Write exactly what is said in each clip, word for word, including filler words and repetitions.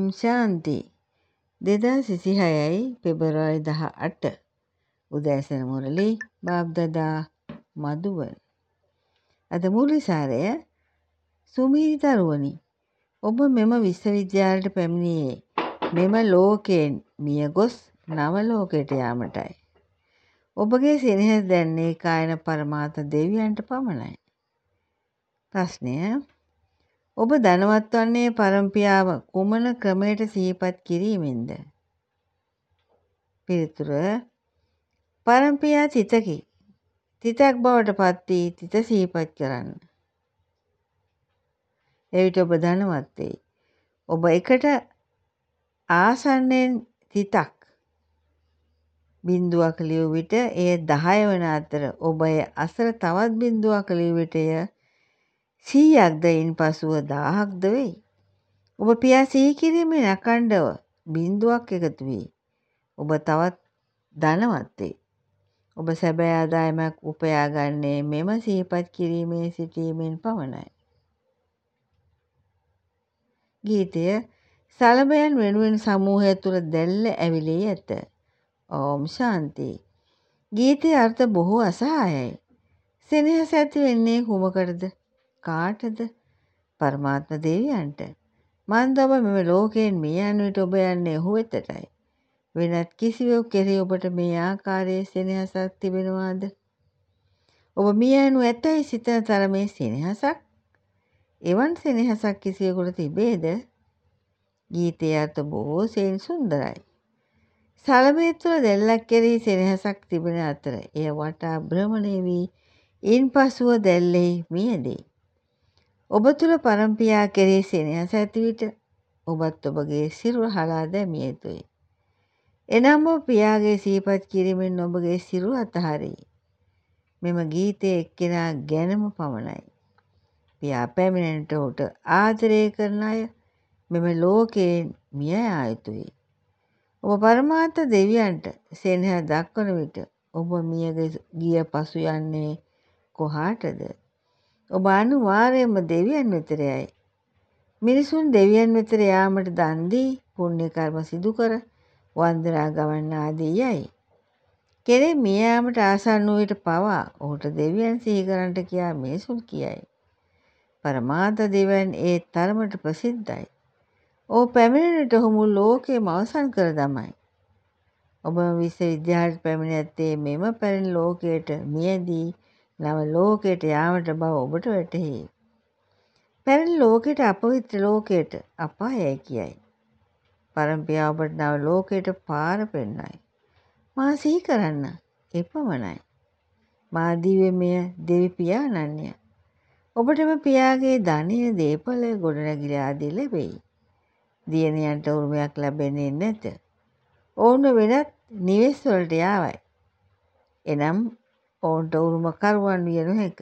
ශාන්ති දෙදාස් විසිහයයි පෙබරවාරි දහඅට උදෑසන මුරලි බාබ්දදා මදුවන. අද මුල්ලි සාරය සුමීරි දරුවනි, ඔබ මෙම විශ්වවිද්‍යාලයට පැමිණියේ මෙම ලෝකයෙන් මිය ගොස් නව ලෝකයට යාමටයි. ඔබගේ සෙනෙහස දැන්නේ කායන පරමාර්ථ දෙවියන්ට පමණයි. ප්‍රශ්නය: ඔබ ධනවත් වන්නේ පරමපියාව කුමන ක්‍රමයට සිහිපත් කිරීමෙන්ද? පිළිතුර: පරමපියා තිතකි. තිතක් බවට පත් වී තිත සිහිපත් කරන්න. එවිට ඔබ ධනවත් වෙයි. ඔබ එකට ආසන්නයෙන් තිතක් බිඳුවක් ලියූ විට එය දහය වන අතර ඔබ එය අසල තවත් බිඳුවක් ලියූ විට එය සීයක්ද ඉන්පසුව දාහක්ද වෙයි. ඔබ පියා සිහි කිරීමෙන් අඛණ්ඩව බිඳුවක් එකතු වී ඔබ තවත් ධනවත් වෙයි. ඔබ සැබෑ ආදායමක් උපයා ගන්නේ මෙම සිහිපත් කිරීමේ සිටීමෙන් පමණයි. ගීතය සලබයන් වෙනුවෙන් සමූහය තුළ දැල්ල ඇවිලී ඇත. ඕම් ශාන්ති. ගීතයේ අර්ථ බොහෝ අසහායයි. සෙනෙහස ඇති වෙන්නේ කුමකටද? කාටද? පරමාත්ම දෙවියන්ට. මන්ද ඔබ මෙම ලෝකයෙන් මිය යන විට ඔබ යන්නේ ඔහු වෙතටයි. වෙනත් කිසිවෙකු කෙරෙහි ඔබට මේ ආකාරයේ සෙනෙහසක් තිබෙනවාද? ඔබ මිය යනු ඇතැයි සිතන තරමේ සෙනෙහසක්? එවන් සෙනෙහසක් කිසිවෙකුට තිබේද? ගීතයේ අර්ථ බොහෝ සෙයින් සුන්දරයි. සලබය තුළ දැල්ලක් කෙරෙහි සෙනෙහසක් තිබෙන අතර එය වටා භ්‍රමණය වී ඉන්පසුව දැල්ලෙහි මියැදේ. ඔබ තුළ පරමපියා කෙරෙහි සෙනෙහස ඇති විට ඔබත් ඔබගේ සිරුර හලා දැමිය යුතුයි. එනම් ඔබ පියාගේ සිහිපත් කිරීමෙන් ඔබගේ සිරුර අතහරියි. මෙම ගීතයේ එක්කෙනා ගැනම පමණයි. පියා පැමිණෙනට ඔහුට ආදරය කරන අය මෙම ලෝකයෙන් මිය යා යුතුයි. ඔබ පරමාර්ථ දෙවියන්ට සෙනෙහස දක්වන විට ඔබ මිය ගිය පසු යන්නේ කොහාටද? ඔබ අනිවාර්යයෙන්ම දෙවියන් වෙතට යයි. මිනිසුන් දෙවියන් වෙතට යාමට දන් දී, පුණ්‍ය කර්ම සිදු කර, වන්දනා ගමන් ආදී යයි. කෙනෙක් මිය යාමට ආසන්න වූ විට පවා ඔහුට දෙවියන් සිහි කරන්නට කියා මිනිසුන් කියයි. පරමාර්ථ දෙවියන් ඒ තරමට ප්‍රසිද්ධයි. ඔහු පැමිණෙන විට ඔහු මුළු ලෝකයම අවසන් කර දමයි. ඔබ විශ්වවිද්‍යාලයට පැමිණ ඇත්තේ මෙම පැරණි ලෝකයට මියදී නව ලෝකයට යාමට බව ඔබට වැටහේ. පැරණි ලෝකයට අපවිත්‍ර ලෝකයට අපායයි කියයි. පරමපියා ඔබට නව ලෝකයට පාර පෙන්වයි. මා සිහි කරන්න එපමණයි. මා දිව්‍යමය දෙවි පියාණන්ය. ඔබටම පියාගේ ධනය, දේපල, ගොඩනැගිලි ආදී ලැබෙයි. දියණියන්ට උරුමයක් ලැබෙන්නේ නැත. ඔවුන් වෙනත් නිවෙස් වලට යාවයි. එනම් ඔවුන්ට උරුමකරුවන් විය නොහැක.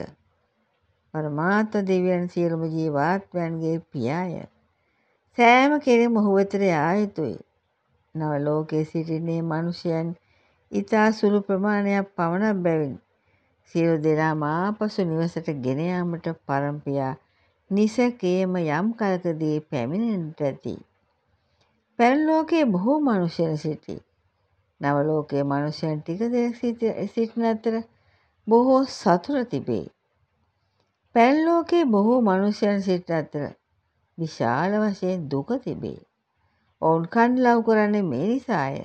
පරමාර්ථ දෙවියන් සියලුම ජීවාත්මයන්ගේ පියාය. සෑම කෙනෙක්ම ඔහු වෙතට යා යුතුයි. නව ලෝකයේ සිටින්නේ මනුෂ්‍යයන් ඉතා සුළු ප්‍රමාණයක් පමණක් බැවින් සියලු දෙනාම ආපසු නිවසට ගෙන යාමට පරමපියා නිසකේම යම් කලකදී පැමිණෙන්නට ඇති. පැරණි ලෝකයේ බොහෝ මනුෂ්‍යයන් සිටී. නව ලෝකයේ මනුෂ්‍යයන් ටික දෙනෙක් සිටින අතර බොහෝ සතුට තිබේ. පැරණි ලෝකයේ බොහෝ මනුෂ්‍යයන් සිටින අතර විශාල වශයෙන් දුක තිබේ. ඔවුන් කන් ලව් කරන්නේ මේ නිසාය.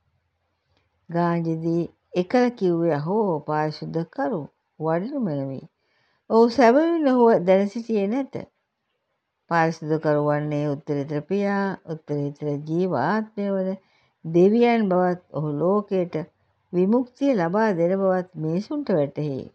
ගාන්ධිදී එකල කිව්වේ අහෝ පාරිශුද්ධ කරු වඩිනු මැනවි. ඔහු සැබවින්ම ඔහු දැන සිටියේ නැත. පාරිශුද්ධ කරු වන්නේ උත්තරීතර පියා, උත්තරීතර ජීවාත්මය වන දෙවියන් බවත් ඔහු ලෝකයට විමුක්තිය ලබා දෙන බවත් මිනිසුන්ට වැටහේ.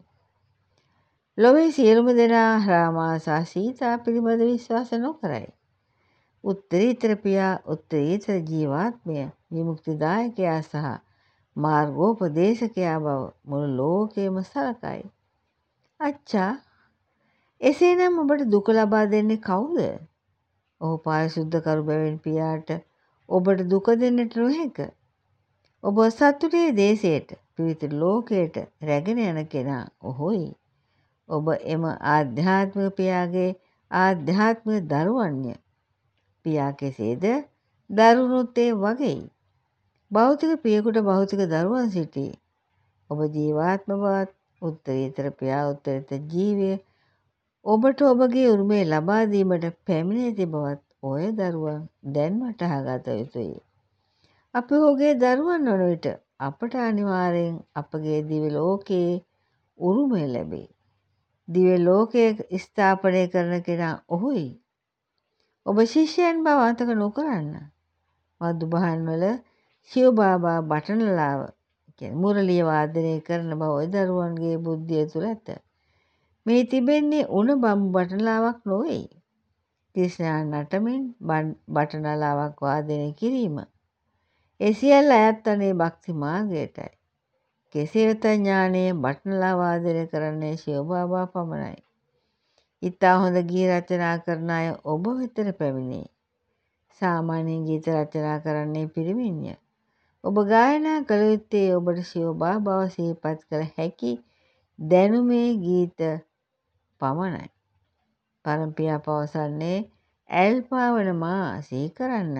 ලොවේ සියලුම දෙනා රාමා සහ සීතා පිළිබඳ විශ්වාස නොකරයි. උත්තරීතර පියා, උත්තරීතර ජීවාත්මය, විමුක්තිදායකයා සහ මාර්ගෝපදේශකයා බව මුළු ලෝකයම සලකයි. අච්චා, එසේනම් ඔබට දුක ලබා දෙන්නේ කවුද? ඔහු පාරිශුද්ධ කරු බැවින් පියාට ඔබට දුක දෙන්නට නොහැක. ඔබ සතුටේ දේශයට, පිවිතුරු ලෝකයට රැගෙන යන කෙනා ඔහුයි. ඔබ එම ආධ්‍යාත්මික පියාගේ ආධ්‍යාත්මික දරුවන්ය. පියා කෙසේද? දරුණුත් ඒ වගේයි. භෞතික පියෙකුට භෞතික දරුවන් සිටී. ඔබ ජීවාත්ම බවත් උත්තරීතර පියා උත්තරීතර ජීවය ඔබට ඔබගේ උරුමය ලබා දීමට පැමිණ ඇති බවත් ඔය දරුවන් දැන් වටහා ගත යුතුයි. අපි ඔහුගේ දරුවන් වන විට අපට අනිවාර්යෙන් අපගේ දිව්‍ය ලෝකයේ උරුමය ලැබේ. දිව්‍ය ලෝකයේ ස්ථාපනය කරන කෙනා ඔහුයි. ඔබ ශිෂ්‍යයන් බව අමතක නොකරන්න. මදුබහන් වල ශිව බාබා බටනලාව කියන්නේ මුරලිය වාදනය කරන බව ඔය දරුවන්ගේ බුද්ධිය තුළ ඇත. මේ තිබෙන්නේ උණ බම්බු බටනලාවක් නොවේ. ක්‍රිෂ්ණා නටමින් බටනලාවක් වාදනය කිරීම. ඒ සියල්ල අයත් වන්නේ භක්ති මාර්ගයටයි. කෙසේ වෙත ඥානයේ බටනලා වාදනය කරන්නේ ශිව බාබා පමණයි. ඉතා හොඳ ගී රචනා කරන අය ඔබ වෙතට පැමිණේ. සාමාන්‍ය ගීත රචනා කරන්නේ පිරිමින්ය. ඔබ ගායනා කළ යුත්තේ ඔබට ශිව බාබාව සිහිපත් කළ හැකි දැනුමේ ගීත පමණයි. පරම්පියා පවසන්නේ ඇල්පාවන මා සිහි කරන්න.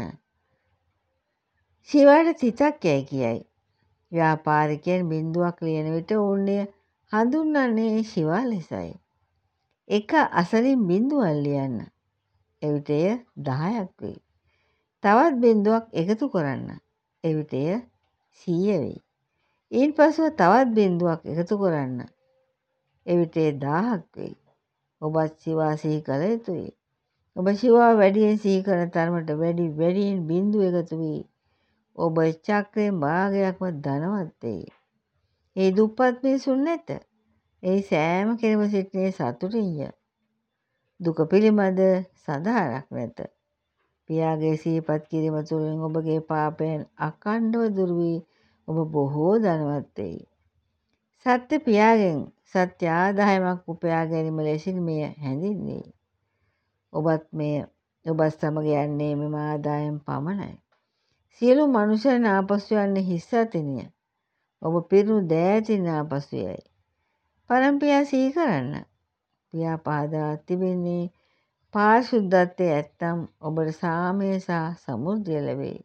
ශිවට තිතක් යැයි කියයි. ව්‍යාපාරිකයන් බින්දුවක් ලියන විට ඔවුන්ය හඳුන්වන්නේ ශිවා ලෙසයි. එක අසලින් බින්දුවක් ලියන්න. එවිට එය දහයක් වෙයි. තවත් බින්දුවක් එකතු කරන්න. එවිට එය සීය වෙයි. ඊන් පසුව තවත් බින්දුවක් එකතු කරන්න. එවිට එය දාහක් වෙයි. ඔබත් ශිවා සිහි කළ යුතුයි. ඔබ ශිවා වැඩියෙන් සිහි කරන තරමට වැඩි වැඩියෙන් බින්දු එකතු වී ඔබ චක්‍රයෙන් භාගයක්ම ධනවත් වෙයි. ඒ දුප්පත් මිනිසුන් නැත. ඒ සෑම කෙනෙම සිටිනේ සතුටින්ය. දුක පිළිබඳ සදාරක් නැත. පියාගේ සිහිපත් කිරීම තුළින් ඔබගේ පාපයන් අඛණ්ඩව දුරු වී ඔබ බොහෝ ධනවත් වෙයි. සත්‍ය පියාගෙන් සත්‍ය ආදායමක් උපයා ගැනීම ලෙසින් මෙය හැඳින්වේ. ඔබත් මෙය ඔබත් සමග යන්නේ මෙම ආදායම් පමණයි. සියලු මනුෂ්‍යයන් ආපසු යන්නේ හිස් අතින්ය. ඔබ පිරුණු දෑතින් ආපසු යයි. පරම්පියා සිහි කරන්න. පියා පහදා තිබෙන්නේ පාරිශුද්ධත්වයේ ඇත්තම් ඔබට සාමය සහ සමෘද්ධිය ලැබේ.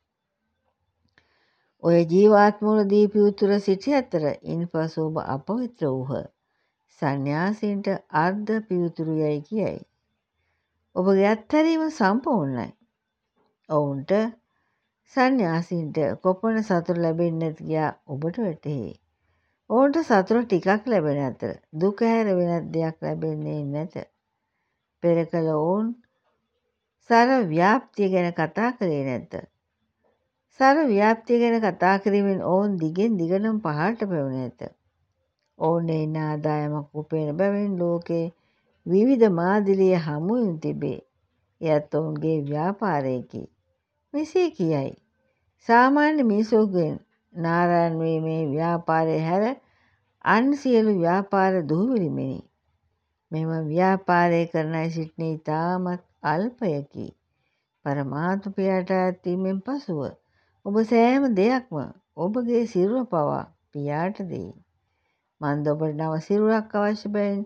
ඔය ජීවාත්මවලදී පියුතුර සිටි අතර ඉන්පසු ඔබ අපවිත්‍ර වූහ. සන්‍යාසීන්ට අර්ධ පියුතුරු යයි කියයි. ඔබගේ අත්හැරීම සම්පූර්ණයි. ඔවුන්ට සන්‍යාසීන්ට කොපමණ සතුට ලැබෙන්නේ නැති කියා ඔබට වැටහේ. ඔවුන්ට සතුට ටිකක් ලැබෙන අතර දුක හැර වෙනත් දෙයක් ලැබෙන්නේ නැත. පෙර කල ඔවුන් සර ව්‍යාප්තිය ගැන කතා කළේ නැත. සර ව්‍යාප්තිය ගැන කතා කිරීමෙන් ඔවුන් දිගෙන් දිගටම පහළට පැමිණ ඇත. ඔවුන් එයින් ආදායමක් උපයන බැවින් ලෝකේ විවිධ මාදිලිය හමුවීම් තිබේ. එයත් ඔවුන්ගේ ව්‍යාපාරයකි. මෙසේ කියයි. සාමාන්‍ය මිනිසෙකුගෙන් නාරයන් වීමේ ව්‍යාපාරය හැර අන් සියලු ව්‍යාපාර දුහවිලිමෙනි. මෙම ව්‍යාපාරය කරන අය සිටින්නේ ඉතාමත් අල්පයකි. පරමාත්ම පියාට අයත් වීමෙන් පසුව ඔබ සෑම දෙයක්ම ඔබගේ සිරුර පවා පියාට දෙයි. මන්ද ඔබට නව සිරුරක් අවශ්‍ය බැවින්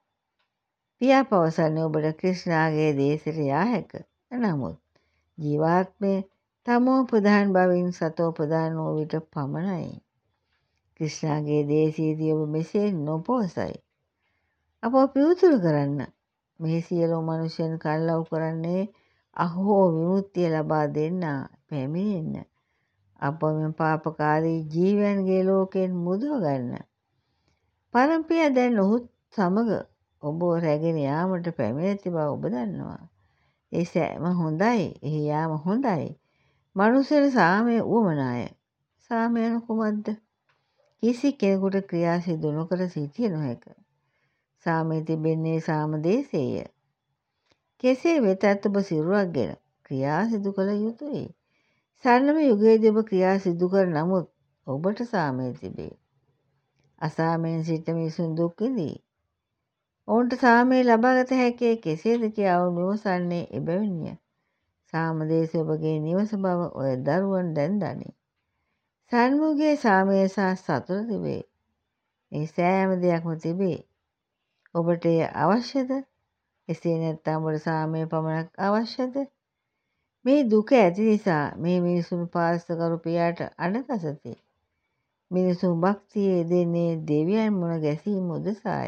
පියා පවසන්නේ ඔබට ක්‍රිෂ්ණාගේ දේශයට යා හැක. නමුත් ජීවාත්මය තමෝ ප්‍රධාන බවින් සතෝ ප්‍රධාන වූ විට පමණයි. ක්‍රිෂ්ණාගේ දේශයේදී ඔබ මෙසේ නොපවසයි. අප පියුතුරු කරන්න. මේ සියලු මනුෂ්‍යයන් කල්ලව් කරන්නේ අහෝ විමුක්තිය ලබා දෙන්නා පැමිණෙන්න. අප මෙම පාපකාරී ජීවයන්ගේ ලෝකයෙන් මුදව ගන්න. පරම්පියා දැන් ඔහුත් සමග ඔබ රැගෙන යාමට පැමිණ ඇති බව ඔබ දන්නවා. ඒ සෑම හොඳයි. එහි යාම හොඳයි. මනුෂ්‍යයන් සාමය උවමනාය. සාමය යනු කුමක්ද? කිසි කෙනෙකුට ක්‍රියා සිදු නොකර සිටිය නොහැක. සාමය තිබෙන්නේ සාමදේශයේය. කෙසේ වෙතත් ඔබ සිරුරක්ගෙන ක්‍රියා සිදු කළ යුතුයි. සරණම යුගයේදී ඔබ ක්‍රියා සිදු කර නමුත් ඔබට සාමය තිබේ. අසාමයෙන් සිටින මිනිසුන් දුක් විඳී. ඔවුන්ට සාමය ලබාගත හැකි කෙසේද කියා ඔවුන් විමසන්නේ එබැවින්ය. සාමදේශය ඔබගේ නිවස බව ඔය දරුවන් දැන් දනී. සන්මුගයේ සාමය සහ සතුට තිබේ. මේ සෑම දෙයක්ම තිබේ. ඔබට එය අවශ්‍යද? එසේ නැත්නම් ඔබට සාමය පමණක් අවශ්‍යද? මේ දුක ඇති නිසා මේ මිනිසුන් පාස්කරු පියාට අඬ ගසති. මිනිසුන් භක්තියේ දෙන්නේ දෙවියන් මුණ ගැසීම උදෙසාය.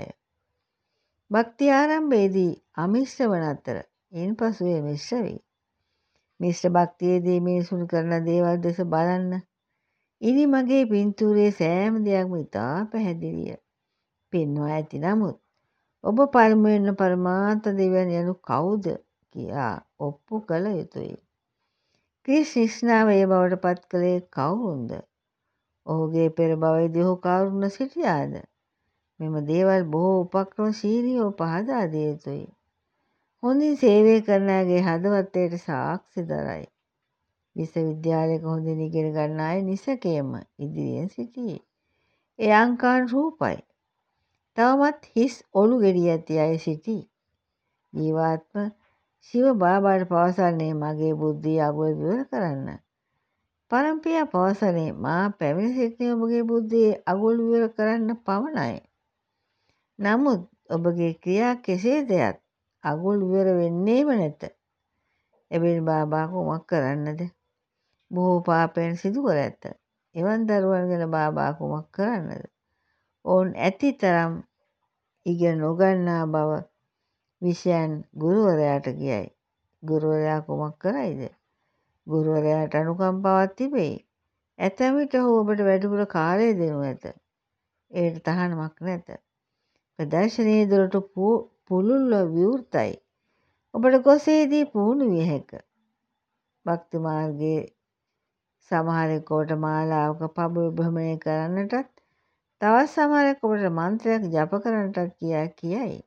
භක්ති ආරම්භයේදී අමිශ්‍ර වන අතර ඉන්පසු එය මිශ්‍ර වේ. මිශ්‍ර භක්තියේදී මිනිසුන් කරන දේවල් දෙස බලන්න. ඉනි මගේ පින්තූරයේ සෑම දෙයක්ම ඉතා පැහැදිලිය. පෙන්වා ඇති නමුත් ඔබ පළමුවෙන්ම පරමාර්ථ දෙවියන් යනු කවුද කියා ඔප්පු කළ යුතුයි. ක්‍රිස් නිෂ්ණාව ඒ බවට පත් කළේ කවුරුන්ද? ඔහුගේ පෙර භවයේදී ඔහු කවුරුන් සිටියාද? මෙම දේවල් බොහෝ උපක්‍රමශීලීව පහදා දිය යුතුයි. හොඳින් සේවය කරන අයගේ හදවත් එයට සාක්ෂි දරයි. විශ්වවිද්‍යාලයක හොඳින් ඉගෙන ගන්න අය නිසැකයෙන්ම ඉදිරියෙන් සිටියේ. ඒ අංකාන් රූපයි. තවමත් හිස් ඔලු ගෙඩි ඇති අය සිටී. ජීවාත්ම ශිව බාබාට පවසන්නේ මගේ බුද්ධිය අගුල විවර කරන්න. පරම්පියා පවසන්නේ මා පැමිණ සිටින ඔබගේ බුද්ධියේ අගුල් විවර කරන්න පමණයි. නමුත් ඔබගේ ක්‍රියා කෙසේ දෙයත් අගුල් විවර වෙන්නේම නැත. එබැවින් බාබා කුමක් කරන්නද? බොහෝ පාපයන් සිදු කර ඇත. එවන් දරුවන් ගැන බාබා කුමක් කරන්නද? ඔවුන් ඇති තරම් ඉගෙන නොගන්නා බව විෂයන් ගුරුවරයාට කියයි. ගුරුවරයා කුමක් කරයිද? ගුරුවරයාට අනුකම්පාවක් තිබෙයි. ඇතැම් විට ඔහු ඔබට වැඩිපුර කාලය දෙනු ඇත. එයට තහනමක් නැත. ප්‍රදර්ශනයේ දොරටු පුළුල්ව විවෘතයි. ඔබට ගොස් එහිදී පුහුණු විය හැක. භක්ති මාර්ගයේ සමහරෙක් ඔබට මාලාවක පබුව භ්‍රමණය කරන්නටත් තවත් සමහරෙක් ඔබට මන්ත්‍රයක් ජප කරන්නටත් කියා කියයි.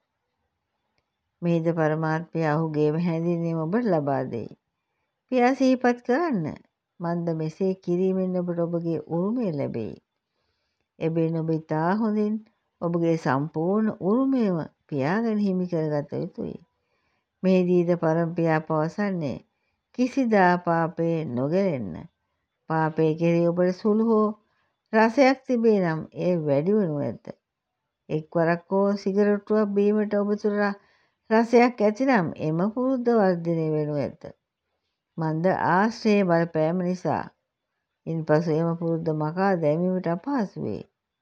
මෙහිද පරමාත්මය ඔහුගේම හැඳින්වීම ඔබට ලබා දෙයි. පියා සිහිපත් කරන්න. මන්ද මෙසේ කිරීමෙන් ඔබට ඔබගේ උරුමය ලැබෙයි. එබැවින් ඔබ ඉතා හොඳින් ඔබගේ සම්පූර්ණ උරුමයම පියාගෙන හිමි කරගත යුතුයි. මෙහිදීද පරමපියා පවසන්නේ කිසිදා පාපයේ නොගැලෙන්න. පාපය කෙරෙහි ඔබට සුළු හෝ රසයක් තිබේ නම් එය වැඩි වනු ඇත. එක්වරක් හෝ සිගරට්ටුවක් බීමට ඔබ තුළ රසයක් ඇතිනම් එම පුරුද්ද වර්ධනය වනු ඇත. මන්ද ආශ්‍රයේ බලපෑම නිසා ඉන්පසු එම පුරුද්ද මකා දැමීමට අපහසු වේ.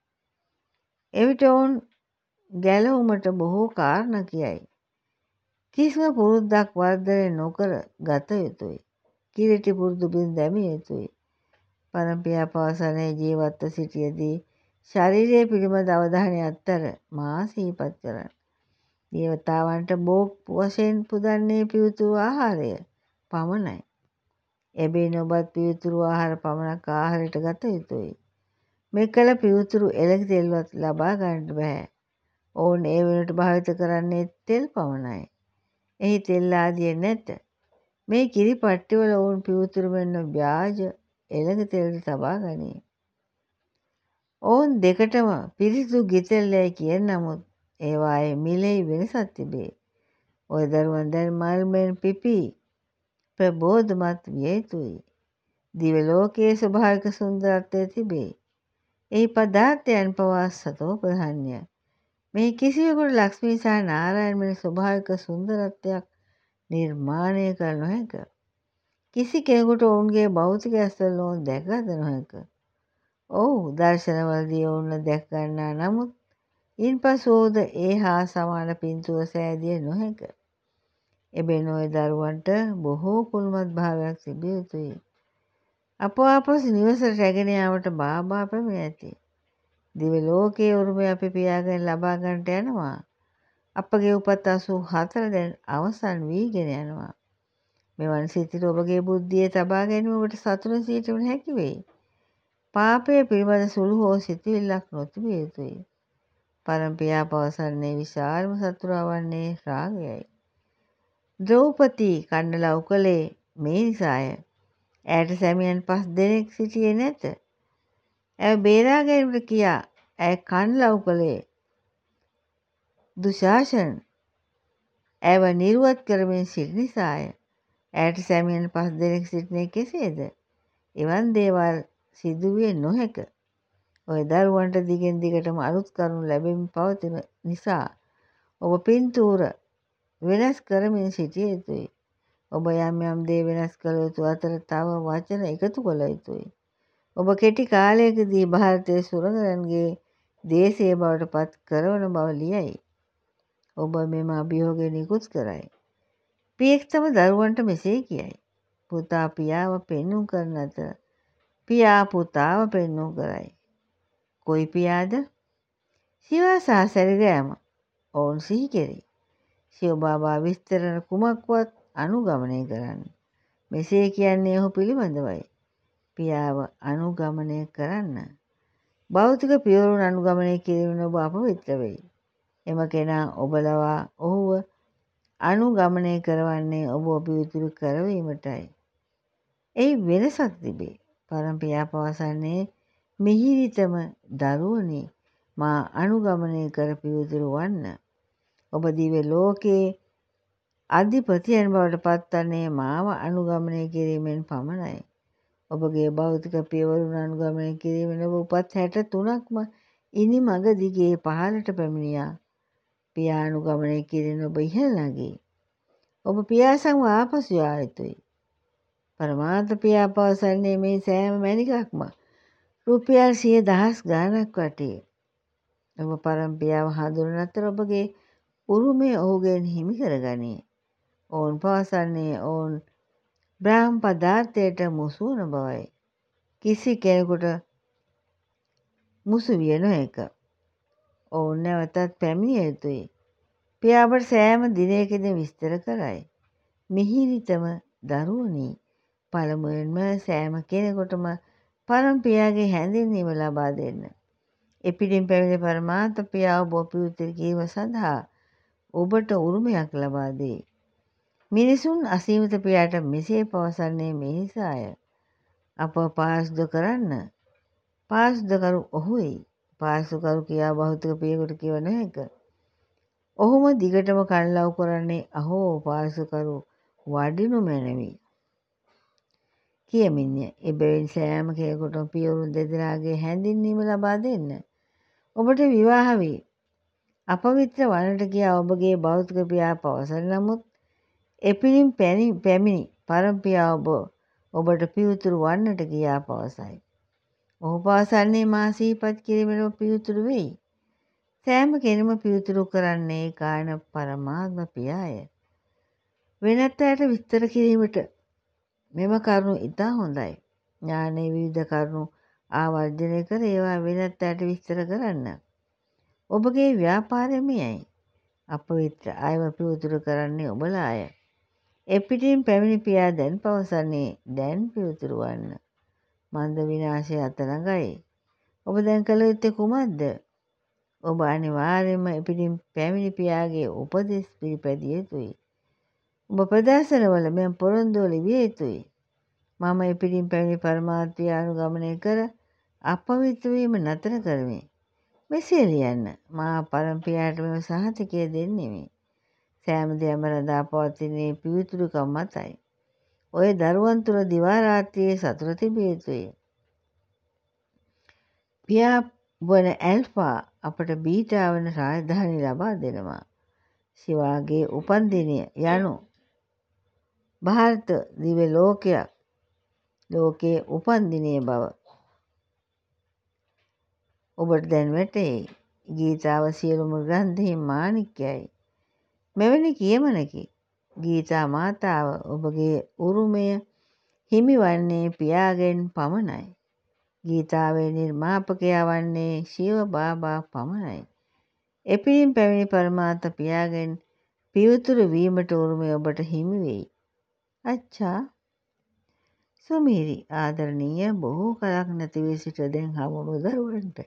එවිට ඔවුන් ගැලවුමට බොහෝ කාරණා කියයි. කිසිම පුරුද්දක් වර්ධනය නොකර ගත යුතුයි. කිලිටි පුරුදු බිඳ දැමිය යුතුයි. පරමපියා පවසන්නේ ජීවත්ව සිටියදී ශරීරය පිළිබඳ අවධානය අත්තර මා සිහිපත් කරන්න. දේවතාවන්ට බෝක් වශයෙන් පුදන්නේ පිවිතුරු ආහාරය පමණයි. එබැවින් ඔබත් පිවිතුරු ආහාර පමණක් ආහාරයට ගත යුතුයි. මෙකල පිවිතුරු එළක තෙල්වත් ලබා ගන්නට බෑ. ඔවුන් ඒ වෙනුවට භාවිත කරන්නේ තෙල් පමණයි. එහි තෙල් ආදිය නැත. මේ කිරි පට්ටිවල ඔවුන් පිවිතුරු මෙන්ම ව්‍යාජ එළක තෙල්ද තබා ගනී. ඔවුන් දෙකටම පිරිසිදු ගිතෙල්යයි කියන නමුත් ඒවායේ මිලෙහි වෙනසක් තිබේ. ඔය දරුවන් දැන් මල් මෙන් පිපී ප්‍රබෝධමත් විය යුතුයි. දිව්‍ය ලෝකයේ ස්වභාවික සුන්දරත්වය තිබේ. එහි පදාර්ථයන් පවා සතෝ ප්‍රධාන්‍ය. මේ කිසිවෙකුට ලක්ෂ්මී සහ නාරායන මෙන් ස්වභාවික සුන්දරත්වයක් නිර්මාණය කළ නොහැක. කිසි කෙනෙකුට ඔවුන්ගේ භෞතික ඇස්වල ඔවුන් දැකගත නොහැක. ඔව් දර්ශනවලදී ඔවුන් දැක ගන්නා නමුත් ඉන්පසු ඔහුද ඒ හා සමාන පින්තූර සෑදිය නොහැක. එබැවින් ඔය දරුවන්ට බොහෝ කුළුමත් භාවයක් තිබිය යුතුයි. අප ආපසු නිවසට රැගෙන යාමට බාබා පැමිණ ඇති. දිව්‍ය ලෝකයේ උරුමය අපි පියාගෙන ලබා ගන්නට යනවා. අපගේ උපත් අසූ හතර දැන් අවසන් වීගෙන යනවා. මෙවන් සිතිට ඔබගේ බුද්ධියේ තබා ගැනීම ඔබට සතුටින් සිටින්න හැකි වෙයි. පාපය පිළිබඳ සුළු හෝ සිතිවිල්ලක් නොතිබිය යුතුයි. පරමපියා පවසන්නේ විශාලම සතුරා වන්නේ රාගයයි. ද්‍රෞපදී කන්න ලව් කළේ මේ නිසාය. ඇයට සැමියන් පස් දෙනෙක් සිටියේ නැත. ඇය බේරා ගැනීමට කියා ඇය කන් ලව් කළේ දුශාසන ඇයව නිරුවත් කරමින් සිටි නිසාය. ඇයට සැමියන් පස් දෙනෙක් සිටින්නේ කෙසේද? එවන් දේවල් සිදුවිය නොහැක. ඔය දරුවන්ට දිගින් දිගටම අලුත් කරුණු ලැබෙමින් පවතින නිසා ඔබ පින්තූර වෙනස් කරමින් සිටිය යුතුයි. ඔබ යම් යම් දේ වෙනස් කළ යුතු අතර තව වචන එකතු කළ යුතුයි. ඔබ කෙටි කාලයකදී ಭಾರತයේ සුරංගලන්ගේ දේශීය බවට පත් කරවන බව ලියයි. ඔබ මෙම අභියෝගය නිකුත් කරයි. පියෙක් තම දරුවන්ට මෙසේ කියයි. පුතා පියාව පෙන්නුම් කරන අතර පියා පුතාව පෙන්නුම් කරයි. කොයි පියාද? ශිවා සහ සැරිගෑම ඔවුන් සිහි කෙරේ. ශිව බාබා විස්තර කුමක්වත් අනුගමනය කරන්න. මෙසේ කියන්නේ ඔහු පිළිබඳවයි. පියාව අනුගමනය කරන්න. භෞතික පියවරුන් අනුගමනය කිරීමෙන් ඔබ අපවිත්‍ර වෙයි. එම කෙනා ඔබ ලවා ඔහුව අනුගමනය කරවන්නේ ඔබ පිවිතුරු කරවීමටයි. එහි වෙනසක් තිබේ. පරමපියා පවසන්නේ මිහිරිතම දරුවනි මා අනුගමනය කර පිවිතුරු වන්න. ඔබ දිව්‍ය ලෝකයේ අධිපතියන් බවට පත්වන්නේ මාව අනුගමනය කිරීමෙන් පමණයි. ඔබගේ භෞතික පියවරුන් අනුගමනය කිරීමෙන් ඔබ උපත් හැට තුනක්ම ඉනි මඟ දිගේ පහළට පැමිණියා. පියා අනුගමනය කිරීමෙන් ඔබ ඉහළ නැගී. ඔබ පියා සමග ආපසු යා යුතුයි. පරමාර්ථ පියා පවසන්නේ මේ සෑම මැණිකක්ම රුපියල් සිය දහස් ගාණක් වටේ. ඔබ පරම පියාව හඳුනන අතර ඔබගේ උරුමය ඔහුගෙන් හිමි කරගනී. ඔවුන් පවසන්නේ ඔවුන් බ්‍රහ්ම පදාර්ථයට මුසු වන බවයි. කිසි කෙනෙකුට මුසු විය නොහැක. ඔවුන් නැවතත් පැමිණිය යුතුයි. පියා ඔබට සෑම දිනයකදී විස්තර කරයි. මිහිරිතම දරුවනි පළමුවෙන්ම සෑම කෙනෙකුටම පරම පියාගේ හැඳින්වීම ලබා දෙන්න. එපිටින් පැමිණි පරමාර්ථ පියා ඔබ පිවිතුරු කිරීම සඳහා ඔබට උරුමයක් ලබා දෙයි. මිනිසුන් අසීමිත පියාට මෙසේ පවසන්නේ මේ නිසාය. අප පාරිශුද්ධ කරන්න පාරිශුද්ධකරු ඔහුයි. පාරිශුද්ධකරු කියා භෞතික පියෙකුට කිව නොහැක. ඔහුම දිගටම කල්ලව් කරන්නේ අහෝ පාරිශුද්ධකරු වඩිනු මැනවි කියමින්ය. එබැවින් සෑම කෙනෙකුටම පියවරුන් දෙදෙනාගේ හැඳින්වීම ලබා දෙන්න. ඔබට විවාහ වී අපවිත්‍ර වන්නට කියා ඔබගේ භෞතික පියා පවසන නමුත් එපිරින් පැමිණි පරම පියා ඔබ ඔබට පිවිතුරු වන්නට කියා පවසයි. ඔහු පවසන්නේ මා සිහිපත් කිරීමෙන් ඔබ පිවිතුරු වෙයි. සෑම කෙනෙම පිවිතුරු කරන්නේ කායන පරමාත්ම පියාය. වෙනත් අයට විස්තර කිරීමට මෙම කරුණු ඉතා හොඳයි. ඥානයේ විවිධ කරුණු ආවර්ජනය කර ඒවා වෙනත් අයට විස්තර කරන්න. ඔබගේ ව්‍යාපාරය මෙයයි. අපවිත්‍ර අයව පිවිතුරු කරන්නේ ඔබලාය. එපිටින් පැමිණි පියා දැන් පවසන්නේ දැන් පිවිතුරු වන්න. මන්ද විනාශය අත ළඟයි. ඔබ දැන් කළ යුත්තේ කුමක්ද? ඔබ අනිවාර්යයෙන්ම එපිටින් පැමිණි පියාගේ උපදෙස් පිළිපැදිය යුතුයි. ඔබ ප්‍රදර්ශනවල මෙම පොරොන්දුව ලිවිය යුතුයි. මම එපිටින් පැමිණි පරමාර්ථය අනුගමනය කර අපවිත්‍ර වීම නතර කරමි. මෙසේ ලියන්න. මා පරම පියාට මෙම සහතිකය දෙන්නෙමි. සෑම දෙයක්ම රඳා පවතින්නේ පිවිතුරුකම මතයි. ඔය දරුවන් තුළ දිවා රාත්‍රියේ සතුට තිබිය යුතුයි. පියා වන ඇල්ෆා අපට බීටා වන රාජධානිය ලබා දෙනවා. ශිවාගේ උපන්දිනය යනු ಭಾರತ දිව්‍ය ලෝකයක් ලෝකයේ උපන්දිනය බව ඔබට දැන් වැටහෙයි. ගීතාව සියලුම ග්‍රන්ථෙහි මාණික්‍යයි. මෙවැනි කියමනකි. ගීතා මාතාව ඔබගේ උරුමය හිමිවන්නේ පියාගෙන් පමණයි. ගීතාවේ නිර්මාපකයා වන්නේ ශිව බාබා පමණයි. එපිරින් පැමිණි පරමාර්ථ පියාගෙන් පිවිතුරු වීමට උරුමය ඔබට හිමි වෙයි. අච්චා සුමිහිරි ආදරණීය බොහෝ කලක් නැති වී සිට දැන් හමුවුණු දරුවන්ට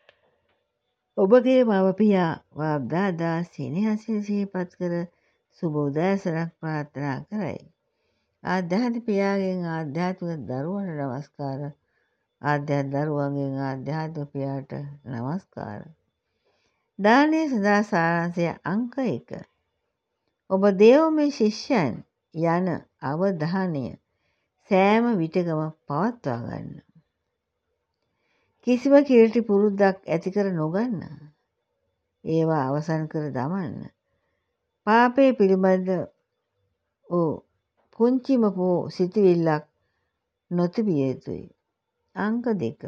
ඔබගේ මව පියා වාග්දාදා සෙනෙහසින් සිහිපත් කර සුබ උදෑසනක් ප්‍රාර්ථනා කරයි. ආධ්‍යාත්මික පියාගෙන් ආධ්‍යාත්මික දරුවන්ට නමස්කාර. ආධ්‍යාත්මික දරුවන්ගෙන් ආධ්‍යාත්මික පියාට නමස්කාර. දානය සඳහා සාරාංශය අංක එක. ඔබ දේවමය ශිෂ්‍යයන් යන අවධානය සෑම විටකම පවත්වා ගන්න. කිසිම කිලිටි පුරුද්දක් ඇති කර නොගන්න. ඒවා අවසන් කර දමන්න. පාපය පිළිබඳ වූ පුංචිම සිතුවිල්ලක් නොතිබිය යුතුයි. අංක දෙක.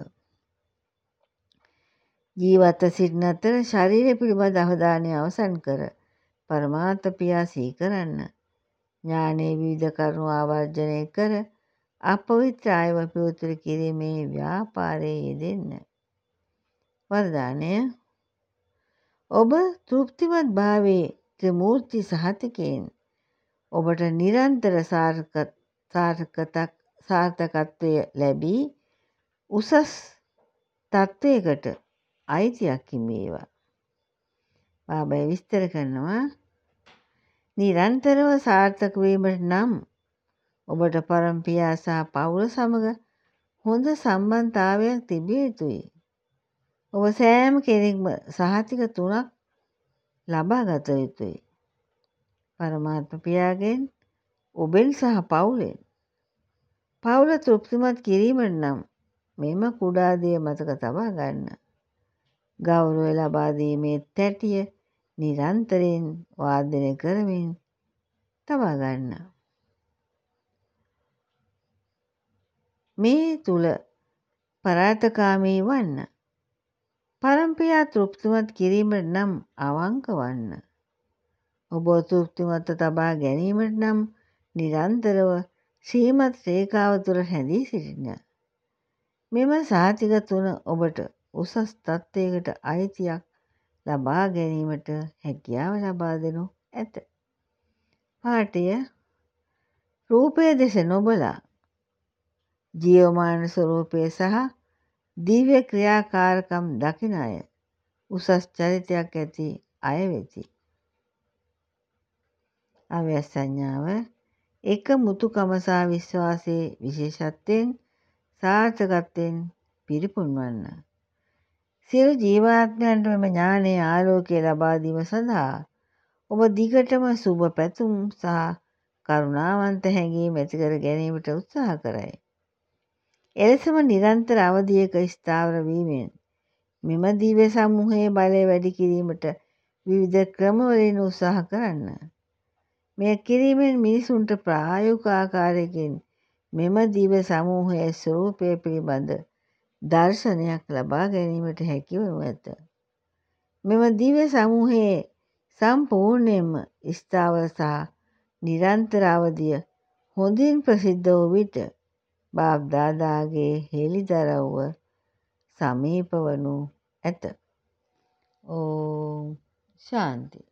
ජීවත්ව සිටින අතර ශරීරය පිළිබඳ අවධානය අවසන් කර පරමාර්ථ පියා සිහි කරන්න. ඥානයේ විවිධ කරුණු ආවර්ජනය කර අපවිත්‍ර ආයව පිවිතුරු කිරීමේ ව්‍යාපාරයේ යෙදෙන්න. වරදානය. ඔබ තෘප්තිමත් භාවයේ ත්‍රිමූර්ති සහතිකයෙන් ඔබට නිරන්තර සාර්ථකත්වය ලැබී උසස් තත්ත්වයකට අයිතියක් හිමිවේවා. බාබා විස්තර කරනවා නිරන්තරව සාර්ථක වීමට නම් ඔබට පරම පියා සහ පවුල සමග හොඳ සම්බන්ධතාවයක් තිබිය යුතුයි. ඔබ සෑම කෙනෙක්ම සහතික තුනක් ලබා ගත යුතුයි. පරමාත්ම පියාගෙන්, ඔබෙන් සහ පවුලෙන්. පවුල තෘප්තිමත් කිරීමට නම් මෙම කුඩා දේ මතක තබා ගන්න. ගෞරවය ලබා දීමේ තැටිය නිරන්තරයෙන් වාදනය කරමින් තබා ගන්න. මේ තුල පරාර්ථකාමී වන්න. පරම්පියා තෘප්තිමත් කිරීමට නම් අවංක වන්න. ඔබ තෘප්තිමත්ව තබා ගැනීමට නම් නිරන්තරව ශ්‍රීමත් රේඛාව තුළ රැඳී සිටින්න. මෙම සහතික තුන ඔබට උසස් තත්ත්වයකට අයිතියක් ලබා ගැනීමට හැකියාව ලබා දෙනු ඇත. පාඨය රූපය දෙස නොබලා ජීවමාන ස්වරූපය සහ දිව්‍ය ක්‍රියාකාරකම් දකින අය උසස් චරිතයක් ඇති අය වෙති. අව්‍යය සංඥාව එක මුතුකම සහ විශ්වාසයේ විශේෂත්වයෙන් සාර්ථකත්වයෙන් පිරිපුන් වන්න. සියලු ජීවාත්මයන්ට මෙම ඥානයේ ආලෝකය ලබා දීම සඳහා ඔබ දිගටම සුබ පැතුම් සහ කරුණාවන්ත හැඟීම් ඇති කර ගැනීමට උත්සාහ කරයි. එලෙසම නිරන්තර අවධියක ස්ථාවර වීමෙන් මෙම දිව්‍ය සමූහයේ බලය වැඩි කිරීමට විවිධ ක්‍රමවලින් උත්සාහ කරන්න. මෙය කිරීමෙන් මිනිසුන්ට ප්‍රායෝගික ආකාරයකින් මෙම දිව්‍ය සමූහයේ ස්වරූපය පිළිබඳ දර්ශනයක් ලබා ගැනීමට හැකි වනු ඇත. මෙම දිව්‍ය සමූහයේ සම්පූර්ණයෙන්ම ස්ථාවර සහ නිරන්තර අවධිය හොඳින් ප්‍රසිද්ධ වූ විට බාප් දාදාගේ හෙළිදරව්ව සමීප වනු ඇත. ඕම් ශාන්ති.